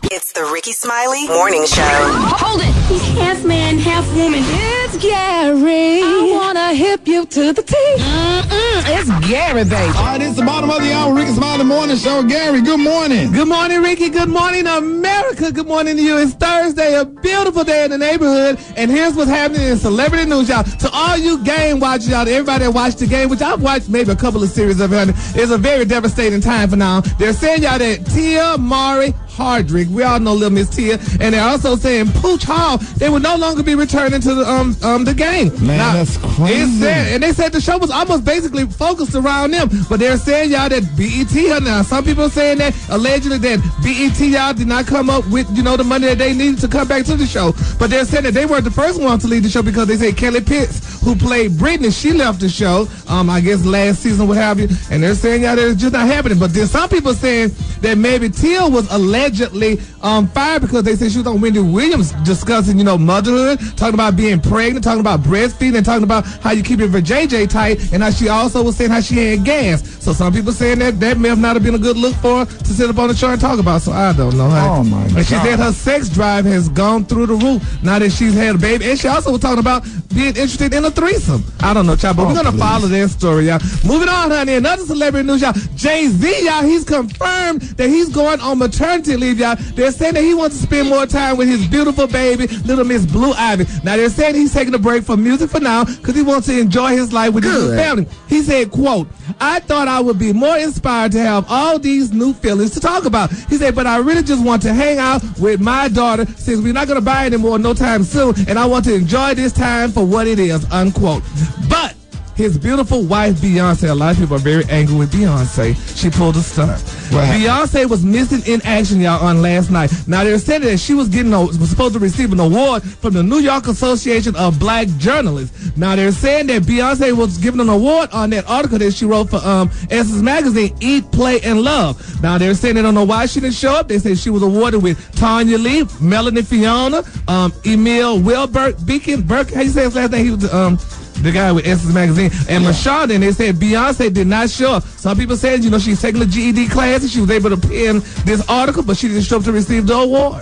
It's the Ricky Smiley Morning Show. Hold it. He's half man, half woman. It's Gary. I wanna hip you to the teeth. It's Gary, baby. All right, it's the bottom of the hour. Ricky Smiley Morning Show. Gary, good morning. Good morning, Ricky. Good morning, America. Good morning to you. It's Thursday, a beautiful day in the neighborhood. And here's what's happening in celebrity news, y'all. To all you game watchers, y'all, to everybody that watched the game, which I've watched maybe a couple of series of it, it's a very devastating time for now. They're saying, y'all, that Tia Mowry Hardrick, we all know little Miss Tia, and they're also saying Pooch Hall, they will no longer be returning to the game. Man, now, that's crazy. And they said the show was almost basically focused around them, but they're saying, y'all, that BET, now some people are saying that allegedly that BET, y'all, did not come up with, the money that they needed to come back to the show, but they're saying that they weren't the first ones to leave the show because they say Kelly Pitts, who played Britney, she left the show, I guess last season, what have you, and they're saying, y'all, that it's just not happening, but there's some people saying that maybe Tia was allegedly fired because they said she was on Wendy Williams discussing, motherhood, talking about being pregnant, talking about breastfeeding, and talking about how you keep your vajayjay tight, and how she also was saying how she had gas. So some people saying that may have not have been a good look for her to sit up on the show and talk about. So I don't know. Oh my God. And she said her sex drive has gone through the roof now that she's had a baby, and she also was talking about being interested in a threesome. I don't know, child, but we're gonna follow that story, y'all. Moving on, honey. Another celebrity news, y'all. Jay-Z, y'all, he's confirmed that he's going on maternity leave, y'all. They're saying that he wants to spend more time with his beautiful baby, little Miss Blue Ivy. Now, they're saying he's taking a break from music for now because he wants to enjoy his life with his new family. He said, quote, I thought I would be more inspired to have all these new feelings to talk about. He said, but I really just want to hang out with my daughter since we're not going to buy anymore no time soon, and I want to enjoy this time for what it is, unquote. But his beautiful wife, Beyonce, a lot of people are very angry with Beyonce. She pulled a stunt. Beyonce was missing in action, y'all, on last night. Now, they're saying that she was supposed to receive an award from the New York Association of Black Journalists. Now, they're saying that Beyonce was given an award on that article that she wrote for Essence Magazine, Eat, Play, and Love. Now, they're saying they don't know why she didn't show up. They say she was awarded with Tanya Lee, Melanie Fiona, Emil Wilbert, Burke, how you say his last name? He was the guy with Essence Magazine, and Mashonda, and they said Beyonce did not show up. Some people said, she's taking a GED class and she was able to pen this article, but she didn't show up to receive the award.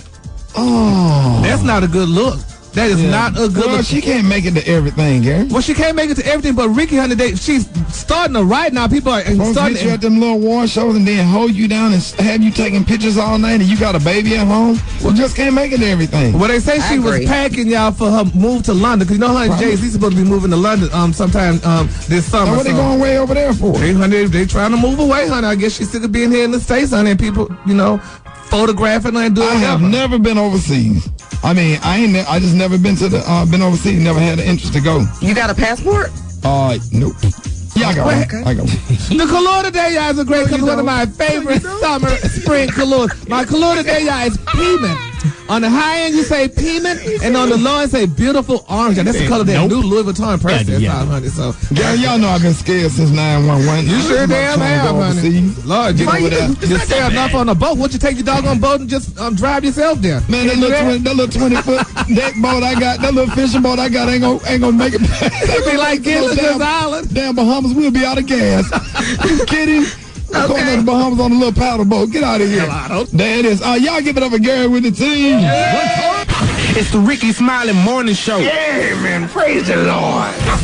Oh. That's not a good look. That is not a good look. She can't make it to everything, Gary. Well, she can't make it to everything, but Ricky, honey, she's starting to write now. People are starting to at them little award shows and then hold you down and have you taking pictures all night and you got a baby at home. Well, just can't make it to everything. Well, they say she was packing, y'all, for her move to London. Because honey, Jay-Z's supposed to be moving to London sometime this summer. Now, what they going way over there for? They trying to move away, honey. I guess she's sick of being here in the States, honey, and people, photographing her and doing I have never been overseas. I mean, I just never been been overseas. Never had an interest to go. You got a passport? Nope. Yeah, I got one. I got one. The color today, y'all, is a great color. One of my favorite spring colors. My color today, y'all, is piment. On the high end, you say piment, and on the low end, say beautiful orange. And that's the color that new Louis Vuitton purse is, honey. So, y'all know I've been scared since 911. You sure damn have, honey. Lord, you stay enough on a boat. Won't you take your dog on boat and just drive yourself there? Man, that little 20-foot deck boat I got, that little fishing boat I got ain't gonna make it back. It'd be like Gilligan's Island. Damn Bahamas, we'll be out of gas. You kidding? I'm going to the Bahamas on a little paddle boat. Get out of here. There it is. Y'all give it up for Gary with the team. It's the Ricky Smiley Morning Show. Yeah, man. Praise the Lord.